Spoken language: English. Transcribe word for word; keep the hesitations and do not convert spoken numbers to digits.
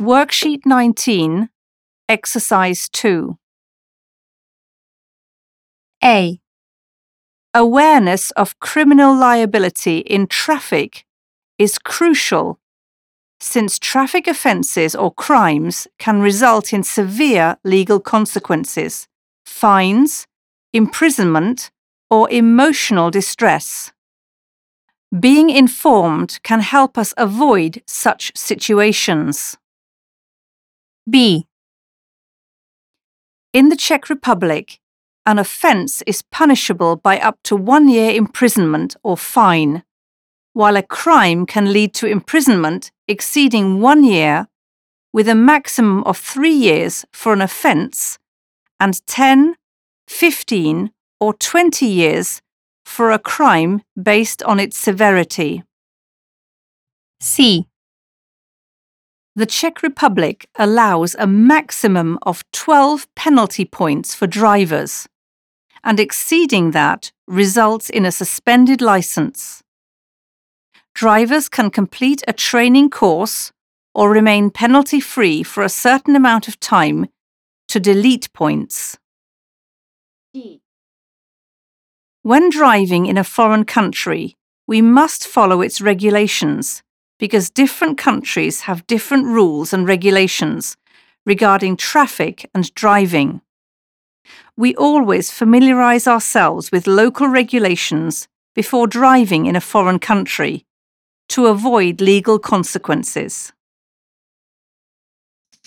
Worksheet nineteen, Exercise two. A. Awareness of criminal liability in traffic is crucial, since traffic offences or crimes can result in severe legal consequences, fines, imprisonment, or emotional distress. Being informed can help us avoid such situations. B. In the Czech Republic, an offence is punishable by up to one year imprisonment or fine, while a crime can lead to imprisonment exceeding one year, with a maximum of three years for an offence and ten, fifteen, or twenty years for a crime based on its severity. C. The Czech Republic allows a maximum of twelve penalty points for drivers, and exceeding that results in a suspended licence. Drivers can complete a training course or remain penalty-free for a certain amount of time to delete points. D. When driving in a foreign country, we must follow its regulations because different countries have different rules and regulations regarding traffic and driving. We always familiarise ourselves with local regulations before driving in a foreign country to avoid legal consequences.